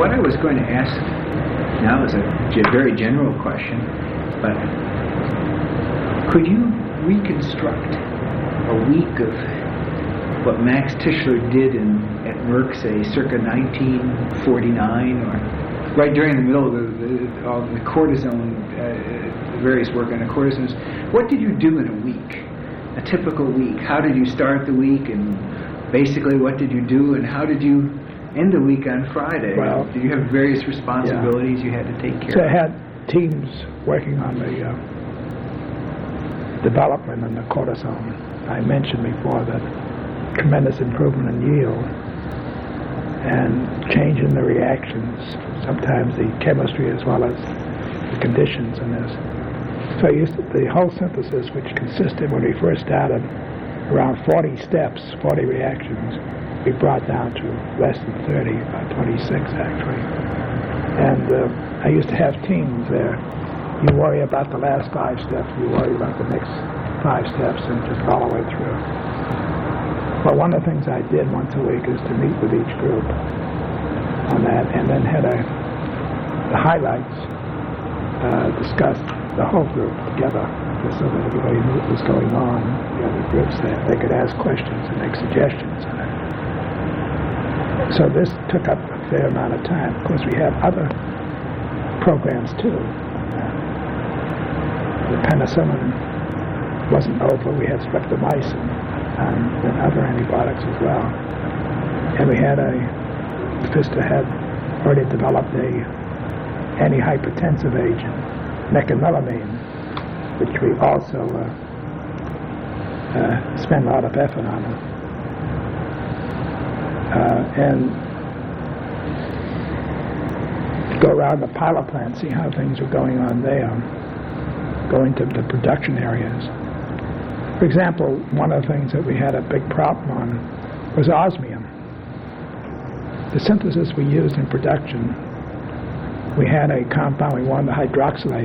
what I was going to ask now is a very general question, but could you reconstruct a week of what Max Tischler did at Merck, say, circa 1949, or right during the middle of the cortisone, various work on the cortisones? What did you do in a week, a typical week? How did you start the week, and basically what did you do, and how did you end the week on Friday? Well, do you have various responsibilities you had to take care of? So I had teams working on the development in the cortisone. I mentioned before that tremendous improvement in yield and change in the reactions, sometimes the chemistry as well as the conditions in this. So the whole synthesis, which consisted when we first started around 40 steps, 40 reactions, we brought down to less than 30, about 26 actually. And I used to have teams there. You worry about the last 5 steps, you worry about the next 5 steps, and just all the way through. Well, one of the things I did once a week is to meet with each group on that, and then had the highlights discussed the whole group together, just so that everybody knew what was going on. The other groups, they could ask questions and make suggestions. So this took up a fair amount of time. Of course, we had other programs too. The penicillin wasn't over. We had streptomycin and other antibiotics as well. And we had Pfister had already developed a antihypertensive agent, mecamylamine, which we also spent a lot of effort on. And go around the pilot plant, see how things are going on there, go into the production areas. For example, one of the things that we had a big problem on was osmium. The synthesis we used in production, we had a compound we wanted to hydroxylate,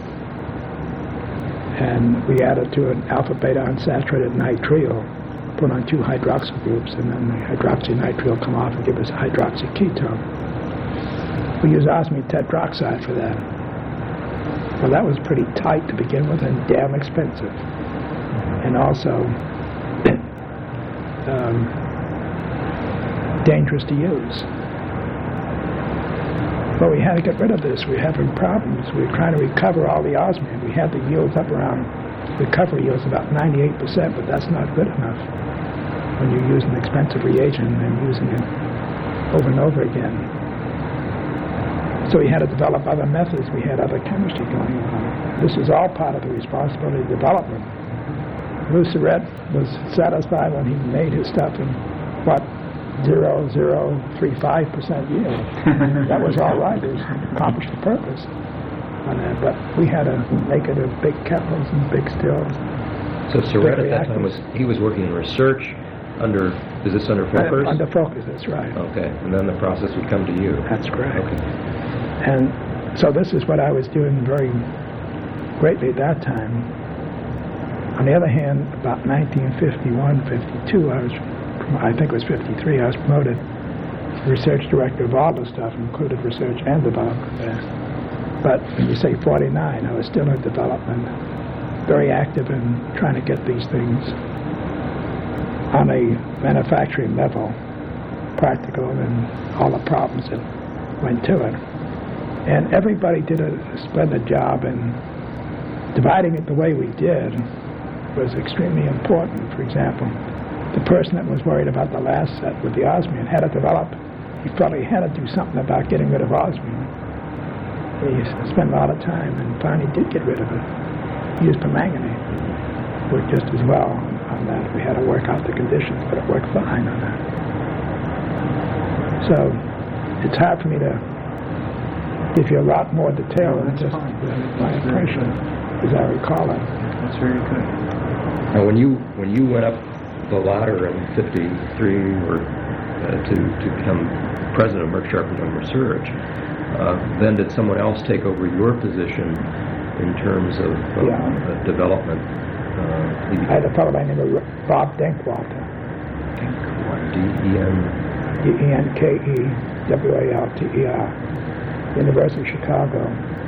and we added to an alpha-beta unsaturated nitrile, put on 2 hydroxyl groups, and then the hydroxynitrile come off and give us a hydroxyketone. We used osmium tetroxide for that. Well, that was pretty tight to begin with and damn expensive. And also dangerous to use. But we had to get rid of this. We were having problems. We were trying to recover all the osmium. We had the yields up around, recovery yields about 98%, but that's not good enough when you use an expensive reagent and using it over and over again. So we had to develop other methods. We had other chemistry going on. This was all part of the responsibility of development. Luceret was satisfied when he made his stuff in, 0.0035% yield. That was all right. It accomplished the purpose on that. But we had to make it of big kettles and big stills. So Surratt at that time was working in research is this under Focus? Under Focus, that's right. Okay, and then the process would come to you. That's correct. Okay. And so this is what I was doing very greatly at that time. On the other hand, about 1951, 52, I think it was 53, I was promoted research director of all the stuff, included research and development there. But when you say 49, I was still in development, very active in trying to get these things on a manufacturing level, practical, and all the problems that went to it. And everybody did a splendid job, and dividing it the way we did was extremely important. For example, the person that was worried about the last set with the osmium had to develop, he felt he had to do something about getting rid of osmium. He spent a lot of time and finally did get rid of it. He used permanganate. Worked just as well on that. We had to work out the conditions, but it worked fine on that. So it's hard for me to give you a lot more detail than just my impression, as I recall it. That's very good. Now, when you went up the ladder in '53 or to become president of Merck Sharp & Dohme Research, then did someone else take over your position in terms of development? I had a fellow by the name of Bob Denkwalter. D-E-N? Denkwalter, University of Chicago,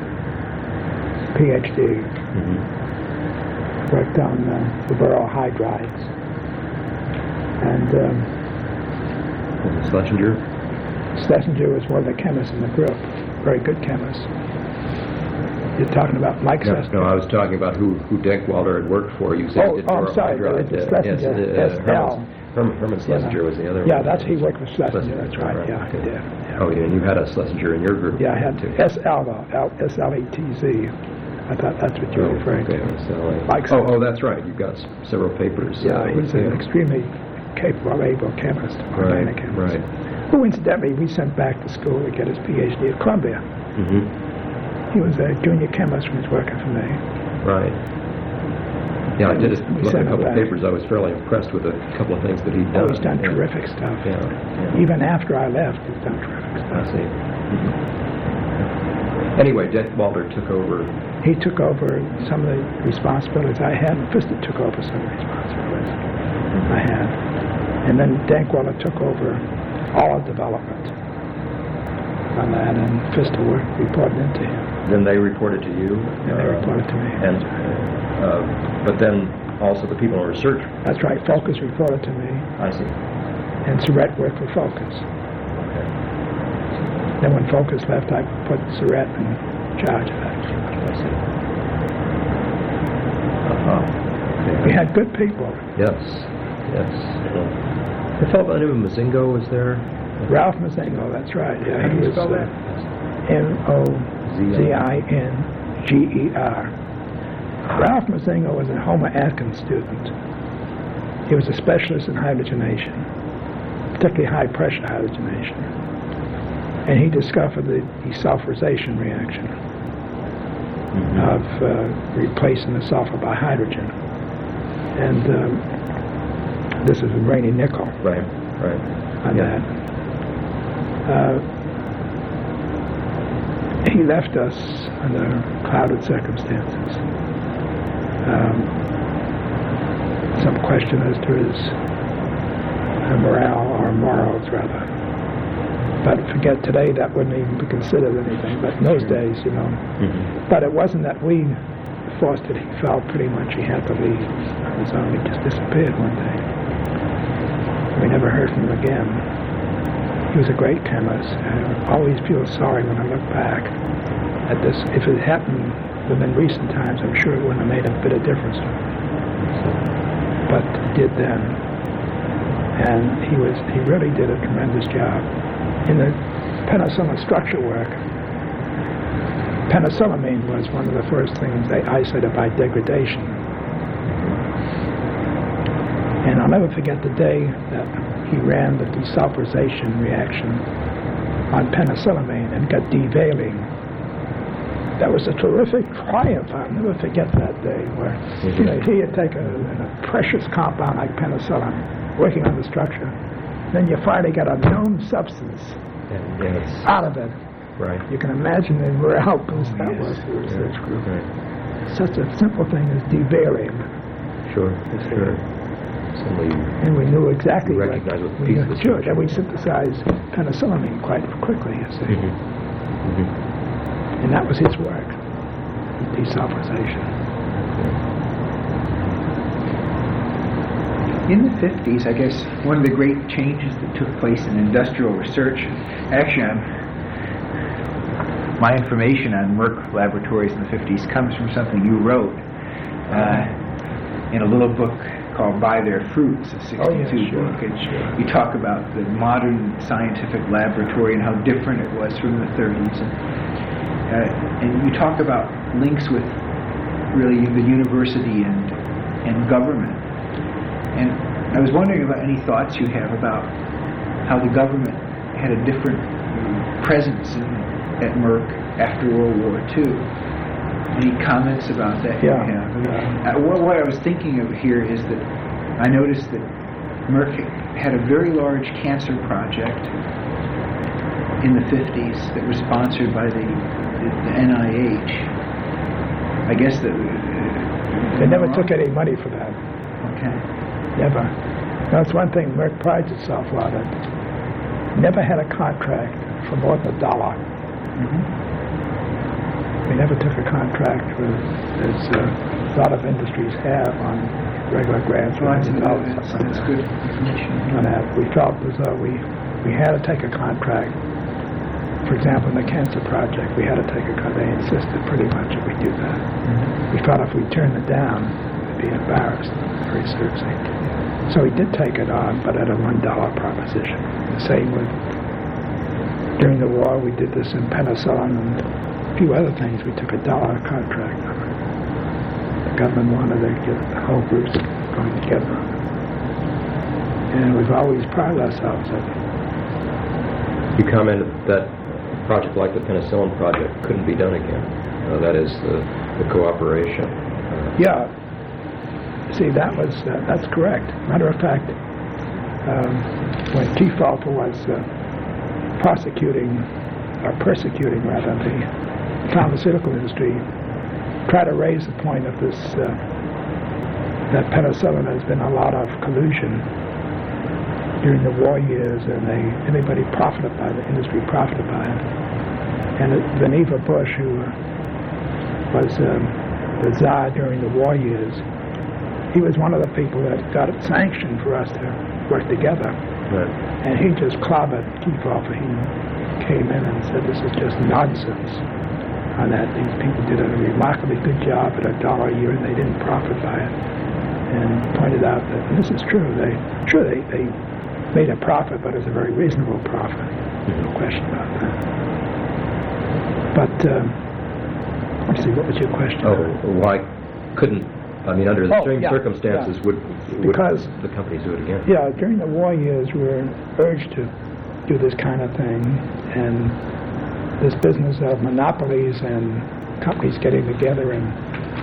PhD. Mm-hmm. Worked on the Burrow hydrides. And Schlesinger? Schlesinger was one of the chemists in the group, very good chemist. You're talking about Mike Schlesinger? No, I was talking about who Denkwalter had worked for. You said he did I'm sorry, Schlesinger, S.L. Herman Schlesinger was the other one. Yeah, he worked with Schlesinger, that's right. Yeah, he did. Yeah. Oh, yeah, and you had a Schlesinger in your group. Yeah, I had too. S.L. though, S.L.E.T.Z. I thought that's what you were referring to. Mike oh, that's right. You've got several papers. Yeah, he's an extremely capable, able chemist, organic chemist. Right. Who incidentally we sent back to school to get his PhD at Columbia. Mm-hmm. He was a junior chemist when he was working for me. Right. Yeah, I did look at a couple of back. papers. I was fairly impressed with a couple of things that he'd done. Oh, he's done terrific stuff. Yeah. Even after I left, he's done terrific stuff. I see. Mm-hmm. Anyway, Denkwalter took over. He took over some of the responsibilities I had, and Pfister took over some of the responsibilities I had. And then Denkwalter took over all of development on that, and Pfister reported into him. Then they reported to you? And they reported to me. But then also the people in research? That's right. Focus reported to me. I see. And Surratt worked for Focus. Okay. Then when Focus left, I put Surratt in charge of that. I see. Okay. We had good people. Yes. The fellow by the name of Mozingo was there? Ralph Mozingo, that's right. Yeah, How do you he spell was that? Mozinger. Ralph Mozingo was a Homer Atkins student. He was a specialist in hydrogenation, particularly high-pressure hydrogenation. And he discovered the desulfurization reaction of replacing the sulfur by hydrogen. And this is with Rainy Nickel. Right. On that. He left us under clouded circumstances. Some question as to his morale, or morals rather. But forget today, that wouldn't even be considered anything, but in those days, Mm-hmm. But it wasn't that we forced it. He felt pretty much he had to leave on his own. He just disappeared one day. We never heard from him again. He was a great chemist. I always feel sorry when I look back at this. If it happened within recent times, I'm sure it wouldn't have made a bit of difference to him. But it did then. And he really did a tremendous job. In the penicillin structure work, penicillamine was one of the first things they isolated by degradation. And I'll never forget the day that he ran the desulfurization reaction on penicillamine and got devaline. That was a terrific triumph. I'll never forget that day where he had taken a precious compound like penicillin, working on the structure. Then you finally got a known substance out of it. Right. You can imagine the morale boost that was for the research group. Right. Such a simple thing as devaline. Sure. And we knew exactly what piece of the structure. And we synthesized penicillamine quite quickly, you see. And that was his work, desulfurization. In the 50s, I guess, one of the great changes that took place in industrial research, actually, my information on Merck laboratories in the 50s comes from something you wrote in a little book called By Their Fruits, a 62 book. And you talk about the modern scientific laboratory and how different it was from the 30s. And you talk about links with really the university and government. And I was wondering about any thoughts you have about how the government had a different presence at Merck after World War II. Any comments about that? Yeah. What I was thinking of here is that I noticed that Merck had a very large cancer project in the 50s that was sponsored by the NIH. I guess that they never took any money for that. Okay. Never. That's one thing Merck prides itself on. never had a contract for more than $1. We never took a contract as a lot of industries have on regular grants. Well, that's good information. On that, we felt as though we had to take a contract. For example, in the cancer project, we had to take a contract. They insisted pretty much that we do that. We felt if we turned it down, we'd be embarrassed, very seriously. So we did take it on, but at a $1 proposition. The same with, during the war, we did this in penicillin and a few other things. We took a $1 contract on it. The government wanted to get the whole groups going together on it. And we've always prided ourselves on it. You commented that a project like the penicillin project couldn't be done again. That is the cooperation. Yeah. See, that's correct. Matter of fact, when Kefauver was persecuting rather the pharmaceutical industry, try to raise the point of this that penicillin has been a lot of collusion during the war years, and everybody profited by it, the industry profited by it. And Vannevar Bush, who was the Tsar during the war years, he was one of the people that got it sanctioned for us to work together. Right. And he just clobbered Kefauver. He came in and said, this is just nonsense. On that, these people did a remarkably good job at $1 a year, and they didn't profit by it. And pointed out that, and this is true, they made a profit, but it was a very reasonable profit. No question about that. But, let's see, what was your question? Why couldn't, under the same circumstances, would the companies do it again? Yeah, during the war years, we were urged to do this kind of thing, and this business of monopolies and companies getting together and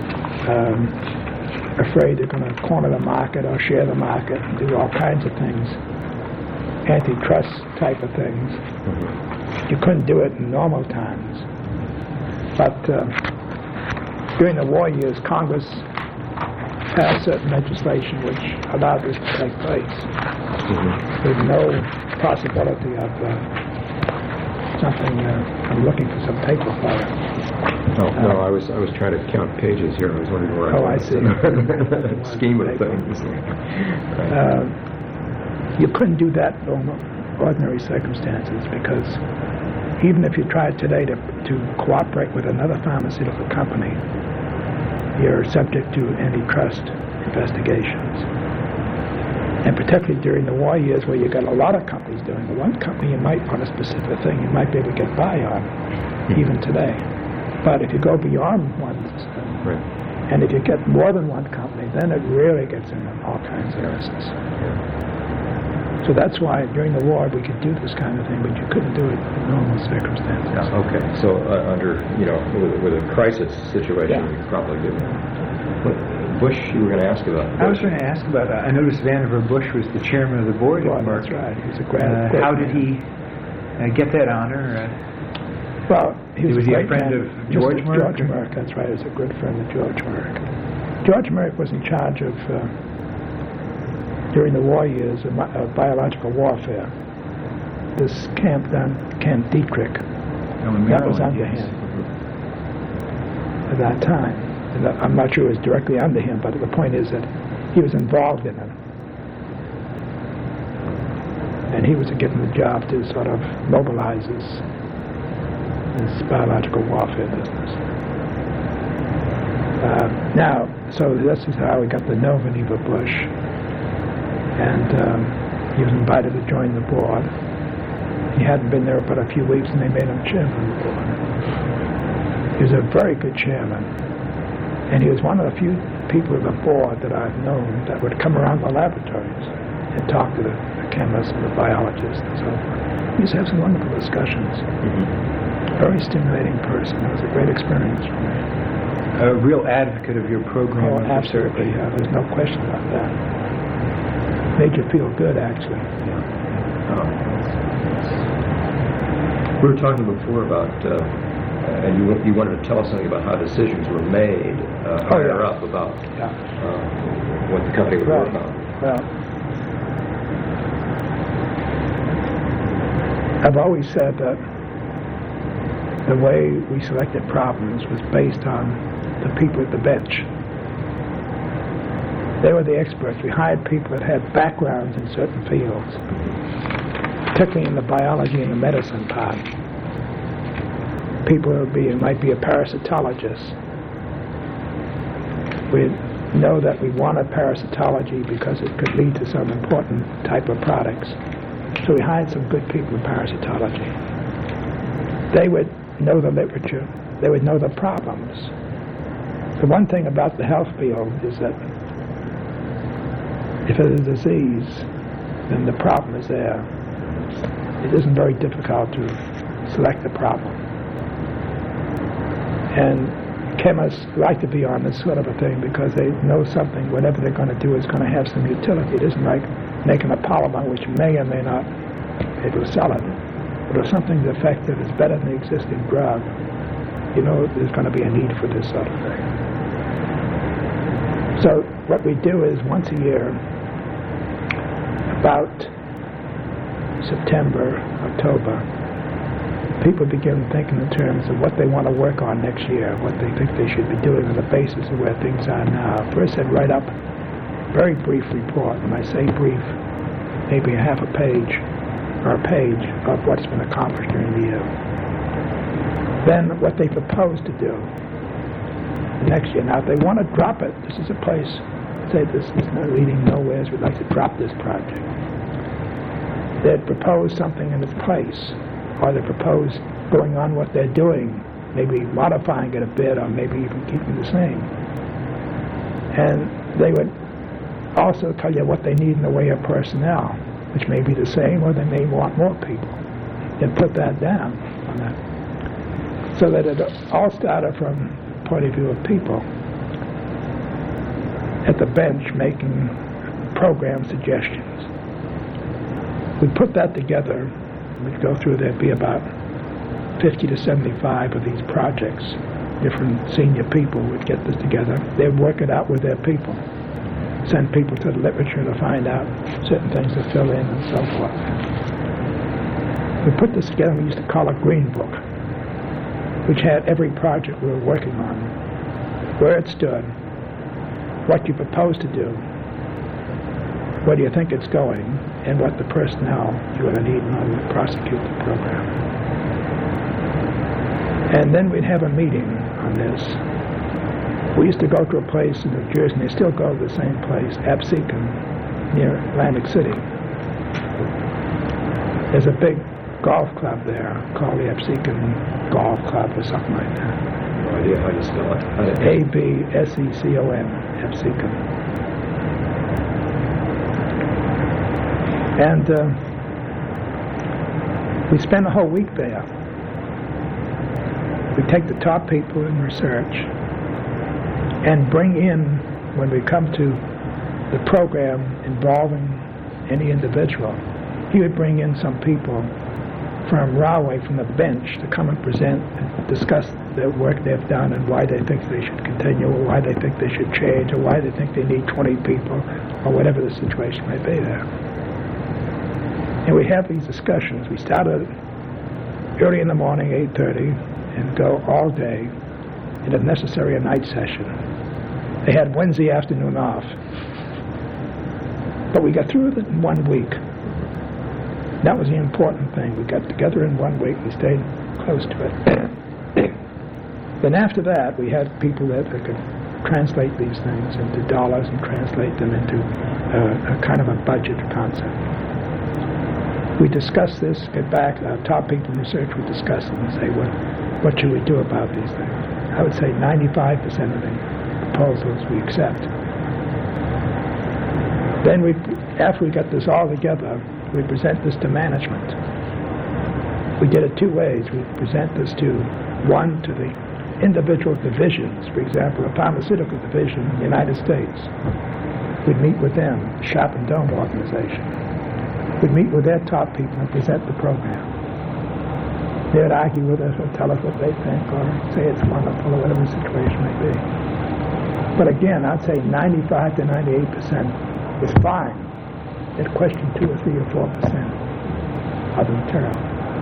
afraid they're going to corner the market or share the market and do all kinds of things, antitrust type of things. You couldn't do it in normal times. But during the war years, Congress passed certain legislation which allowed this to take place with no possibility of something. I'm looking for some paper for it. No, I was trying to count pages here. I was wondering where I was. I see. Scheme of things. You couldn't do that under ordinary circumstances, because even if you tried today to cooperate with another pharmaceutical company, you're subject to antitrust investigations. And particularly during the war years, where you got a lot of companies doing it. One company, you might want a specific thing you might be able to get by on, even today. But if you go beyond one system, and if you get more than one company, then it really gets into all kinds of messes. So that's why during the war we could do this kind of thing, but you couldn't do it in normal circumstances. Yeah, okay. So under, with a crisis situation, you could probably do that. But Bush, you were going to ask about Bush. I was going to ask about, I noticed Vannevar Bush was the chairman of the board at Merck. That's right. He's a great how did he get that honor? Well, he was a friend of George Merck? George Merck, that's right. He was a good friend of George Merck. George Merck was in charge of, during the war years, of biological warfare. This Camp Dietrich, that was under him at that time. And I'm not sure it was directly under him, but the point is that he was involved in it. And he was given the job to sort of mobilize this biological warfare business. So this is how we got to know Vannevar Bush. And he was invited to join the board. He hadn't been there but a few weeks, and they made him chairman of the board. He was a very good chairman. And he was one of the few people of the board that I've known that would come around the laboratories and talk to the chemists and the biologists and so forth. We used to have some wonderful discussions. Very stimulating person. It was a great experience for me. A real advocate of your program. Oh, absolutely. There's no question about that. Made you feel good, actually. We were talking before about, and you wanted to tell us something about how decisions were made higher up about what the company would work on. Well, I've always said that the way we selected problems was based on the people at the bench. They were the experts. We hired people that had backgrounds in certain fields, particularly in the biology and the medicine part. People who might be a parasitologist. We know that we wanted parasitology because it could lead to some important type of products. So we hired some good people in parasitology. They would know the literature. They would know the problems. The one thing about the health field is that if it is a disease, then the problem is there. It isn't very difficult to select the problem. And chemists like to be on this sort of a thing because they know something, whatever they're going to do is going to have some utility. It isn't like making a polymer which may or may not be able to sell it. But if something's effective, it's better than the existing drug, you know there's going to be a need for this sort of thing. So what we do is once a year, about September, October, people begin thinking in terms of what they want to work on next year, what they think they should be doing on the basis of where things are now. First, I'd write up a very brief report. When I say brief, maybe a half a page or a page of what's been accomplished during the year. Then what they propose to do next year. Now, if they want to drop it, this is a place, say this is not leading nowhere, we'd like to drop this project. They'd propose something in its place, or they propose going on what they're doing, maybe modifying it a bit, or maybe even keeping the same. And they would also tell you what they need in the way of personnel, which may be the same, or they may want more people, and put that down on that. So that it all started from the point of view of people at the bench making program suggestions. We put that together. We'd go through, there'd be about 50 to 75 of these projects. Different senior people would get this together. They'd work it out with their people, send people to the literature to find out certain things to fill in and so forth. We put this together, we used to call it Green Book, which had every project we were working on, where it stood, what you propose to do, where do you think it's going, and what the personnel you're going to need in order to prosecute the program. And then we'd have a meeting on this. We used to go to a place in New Jersey, and they still go to the same place, Absecon, near Atlantic City. There's a big golf club there called the Absecon Golf Club or something like that. No idea how you spell it. Absecon, Absecon. And we spend a whole week there. We take the top people in research and bring in, when we come to the program involving any individual, he would bring in some people from Rahway, from the bench, to come and present and discuss the work they've done and why they think they should continue, or why they think they should change, or why they think they need 20 people, or whatever the situation may be there. And we have these discussions. We started early in the morning, 8:30, and go all day, and if necessary, a night session. They had Wednesday afternoon off. But we got through it in 1 week. That was the important thing. We got together in 1 week. We stayed close to it. Then after that, we had people that could translate these things into dollars and translate them into a kind of a budget concept. We discuss this, get back, our top people in research would discuss it and say, what should we do about these things? I would say 95% of the proposals we accept. Then after we got this all together, we present this to management. We did it two ways. We present this to the individual divisions. For example, the pharmaceutical division in the United States. We'd meet with them, the Sharp and Dohme organization. We'd meet with their top people and present the program. They'd argue with us or tell us what they think or say it's wonderful or whatever the situation may be. But again, I'd say 95 to 98% was fine. They'd question 2 or 3 or 4% of the material.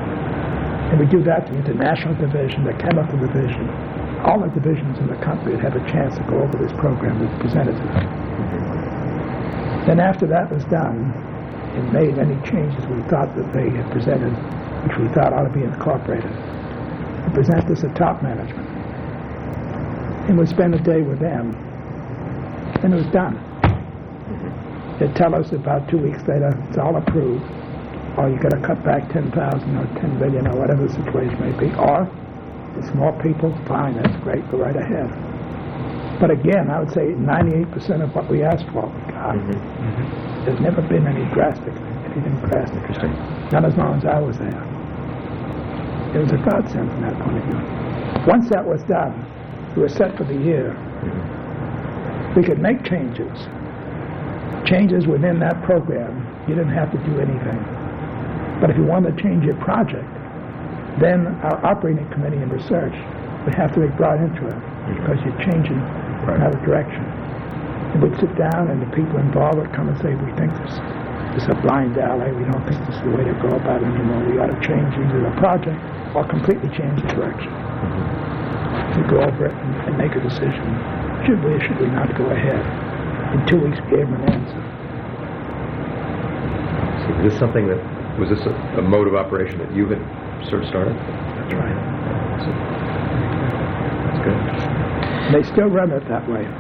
And we do that to the international division, the chemical division, all the divisions in the country would have a chance to go over this program we presented to them. Then after that was done, and made any changes we thought that they had presented, which we thought ought to be incorporated, we present this to top management. And we'd spend a day with them, and it was done. They'd tell us about 2 weeks later, it's all approved, or you got to cut back 10,000 or 10 million or whatever the situation may be, or it's more people, fine, that's great, go right ahead. But again, I would say 98% of what we asked for, we got. There's never been anything drastic. Interesting. Not as long as I was there. It was a godsend from that point of view. Once that was done, we were set for the year. We could make changes. Changes within that program, you didn't have to do anything. But if you wanted to change your project, then our operating committee and research would have to be brought into it because you're changing another direction. And we'd sit down and the people involved would come and say, we think this is a blind alley, we don't think this is the way to go about it anymore, we ought to change either the project or completely change the direction. We go over it and make a decision. Should we or should we not go ahead? In 2 weeks we gave them an answer. So is this something that, was this a mode of operation that you had sort of started? That's right. That's good. They still run it that way.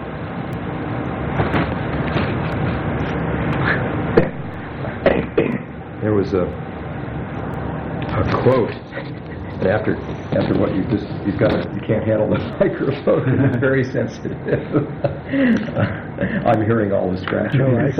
There was a quote, and after what you can't handle the microphone. It's very sensitive. I'm hearing all the scratching. No, I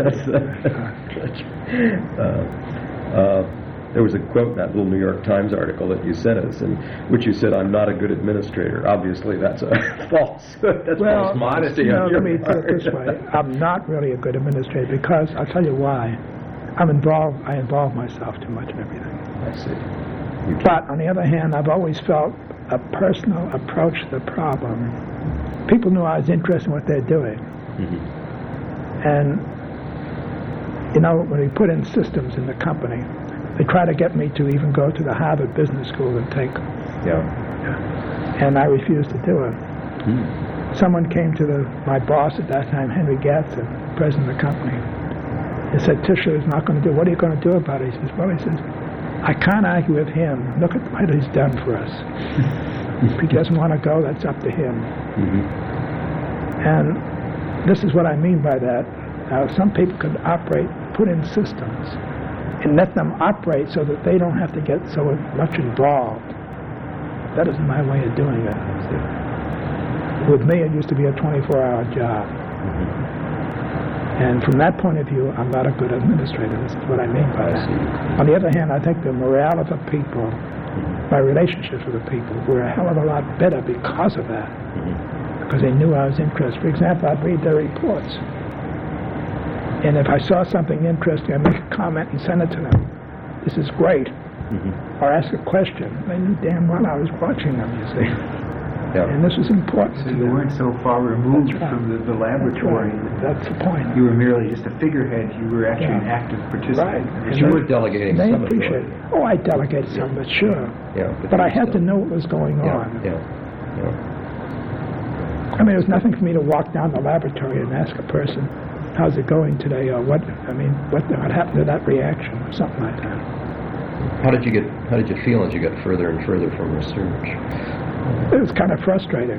there was a quote in that little New York Times article that you sent us, in which you said, "I'm not a good administrator." Obviously, that's a false. That's false modesty. Let me put it this way: I'm not really a good administrator because I'll tell you why. I involve myself too much in everything. I see. But on the other hand, I've always felt a personal approach to the problem. People knew I was interested in what they're doing. And, when we put in systems in the company, they try to get me to even go to the Harvard Business School and take them. And I refused to do it. Someone came to my boss at that time, Henry Gadsden, president of the company, and said, Tischer is not going to do it. What are you going to do about it? He says, I can't argue with him. Look at what he's done for us. If he doesn't want to go, that's up to him. And this is what I mean by that. Now, some people could put in systems, and let them operate so that they don't have to get so much involved. That isn't my way of doing it. With me, it used to be a 24-hour job. And from that point of view, I'm not a good administrator. This is what I mean by that. On the other hand, I think the morale of the people, my relationships with the people, were a hell of a lot better because of that. Because they knew I was interested. For example, I'd read their reports. And if I saw something interesting, I'd make a comment and send it to them. This is great. Or ask a question. They knew damn well I was watching them, you see. And this was important. So you weren't so far removed from the laboratory. That's the point. You were merely just a figurehead. You were actually an active participant. Right. You were delegating they some appreciate it. Oh, I delegated some of it, sure. But I had to know what was going on. I mean, it was nothing for me to walk down the laboratory and ask a person, how's it going today, or what happened to that reaction, or something like that. How did you feel as you got further and further from research? It was kind of frustrating.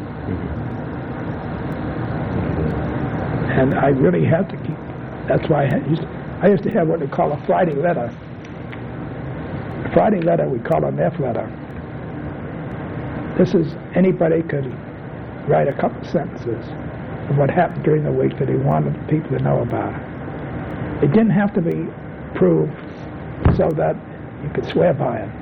And I really had to keep, that's why I used to have what they call a Friday letter. A Friday letter we call an F letter. This is, anybody could write a couple sentences of what happened during the week that he wanted people to know about. It didn't have to be proved so that you could swear by it.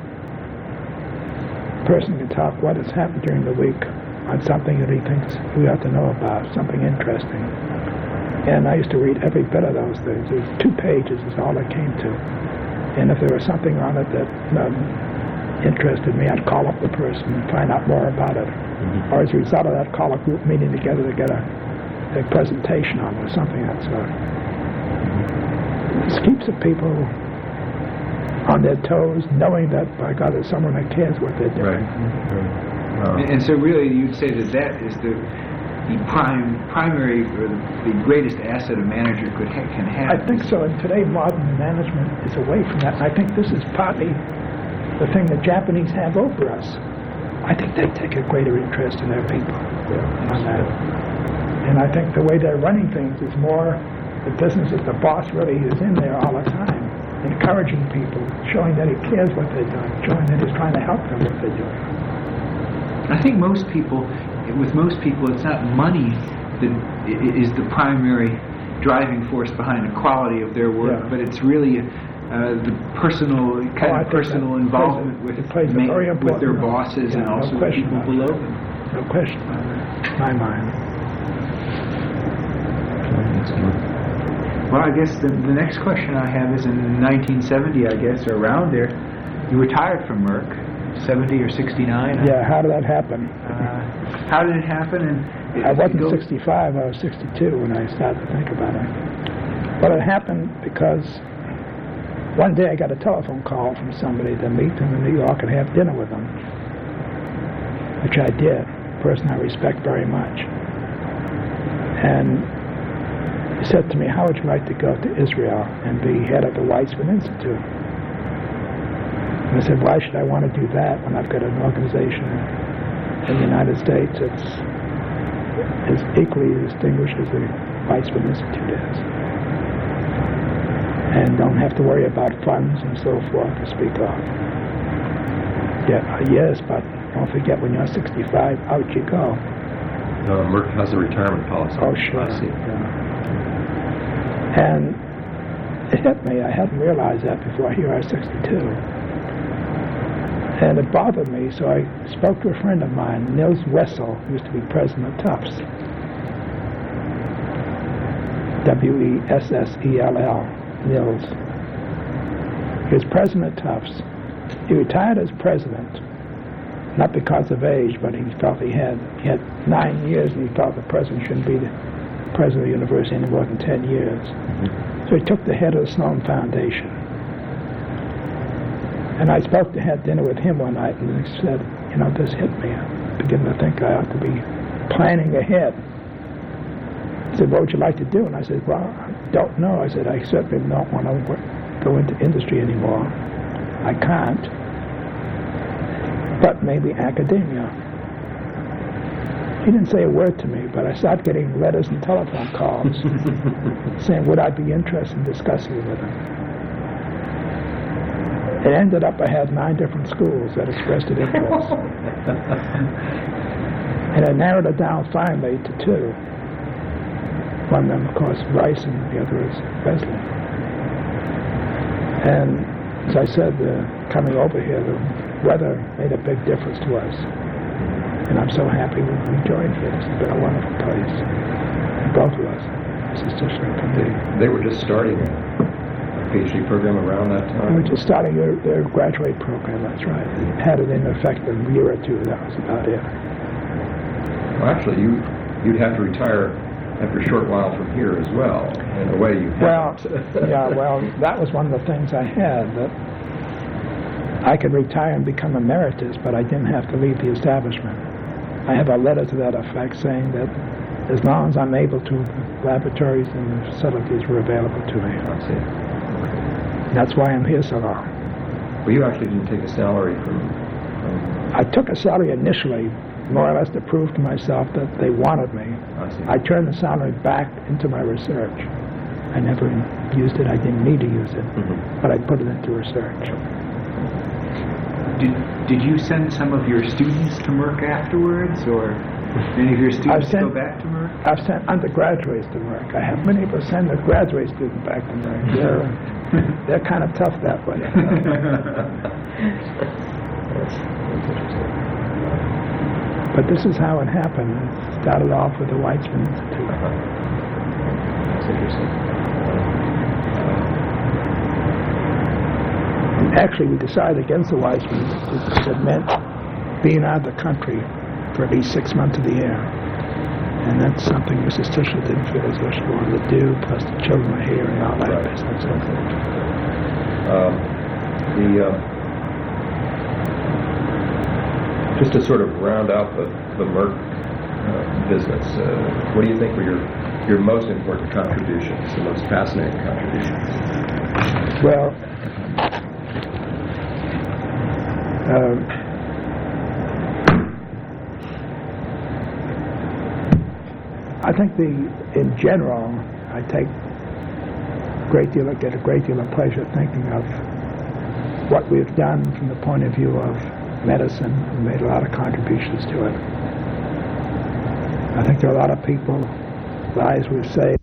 A person can talk what has happened during the week on something that he thinks we ought to know about, something interesting. And I used to read every bit of those things. It was 2 pages is all it came to. And if there was something on it that interested me, I'd call up the person and find out more about it. Or as a result of that, call a group meeting together to get a presentation on it or something of that sort. This keeps the people on their toes, knowing that, by God, there's someone that cares what they're doing. Right. And so really you'd say that is the primary or the greatest asset a manager can have. I think so, and today modern management is away from that. And I think this is partly the thing the Japanese have over us. I think they take a greater interest in their people on that. And I think the way they're running things is more the business that the boss really is in there all the time, encouraging people, showing that he cares what they're doing, showing that he's trying to help them what they're doing. I think with most people, it's not money that is the primary driving force behind the quality of their work, but it's really the personal involvement with their bosses and also the people below them. No question about that, in my mind. Well, I guess the next question I have is in 1970, I guess, or around there, you retired from Merck, 70 or 69. Yeah, how did that happen? How did it happen? And I wasn't 65, I was 62 when I started to think about it. But it happened because one day I got a telephone call from somebody to meet them in New York and have dinner with them, which I did, a person I respect very much. And he said to me, how would you like to go to Israel and be head of the Weizmann Institute? And I said, why should I want to do that when I've got an organization in the United States that's as equally distinguished as the Weizmann Institute is, and don't have to worry about funds and so forth to speak of. Yeah, yes, but don't forget when you're 65, out you go. Merck has a retirement policy. Oh, sure. I see. Yeah. And it hit me. I hadn't realized that before. Here I was 62. And it bothered me, so I spoke to a friend of mine, Nils Wessel, who used to be president of Tufts. Wessell, Nils. He was president of Tufts. He retired as president, not because of age, but he felt he had 9 years, and he felt the president shouldn't be the president of the university any more than 10 years. So he took the head of the Sloan Foundation. And I spoke to have dinner with him one night, and he said, this hit me. I began to think I ought to be planning ahead. He said, what would you like to do? And I said, well, I don't know. I said, I certainly don't want to go into industry anymore. I can't. But maybe academia. He didn't say a word to me, but I started getting letters and telephone calls saying, would I be interested in discussing it with him? It ended up I had 9 different schools that expressed an interest. And I narrowed it down finally to 2. One of them, of course, Rice, and the other is Wesley. And as I said, coming over here, the weather made a big difference to us. And I'm so happy we joined here. This has been a wonderful place. And both of us. This is just They were just starting a PhD program around that time? They were just starting their graduate program, that's right. They had it in effect a year or 2, that was about it. Well, actually, you'd have to retire after a short while from here as well. In a way, you have. Well, that was one of the things I had, that I could retire and become emeritus, but I didn't have to leave the establishment. I have a letter to that effect saying that as long as I'm able to, laboratories and facilities were available to me. I see. That's why I'm here so long. Well, you actually didn't take a salary from... I took a salary initially, more or less to prove to myself that they wanted me. I see. I turned the salary back into my research. I never used it. I didn't need to use it, but I put it into research. Did you send some of your students to Merck afterwards, or any of your students go back to Merck? I've sent undergraduates to Merck. I have many people send a graduate student back to Merck. They're kind of tough that way. But this is how it happened. It started off with the Weizmann Institute. That's interesting. Actually, we decided against the Weizmann Institute because it meant being out of the country for at least 6 months of the year. And that's something Mrs. Tischler didn't feel as though she wanted to do, plus the children were here and all that business. Just to sort of round out the Merck business, what do you think were your most important contributions, the most fascinating contributions? Well, I think in general, I get a great deal of pleasure thinking of what we've done from the point of view of medicine. We made a lot of contributions to it. I think there are a lot of people, lives we've saved.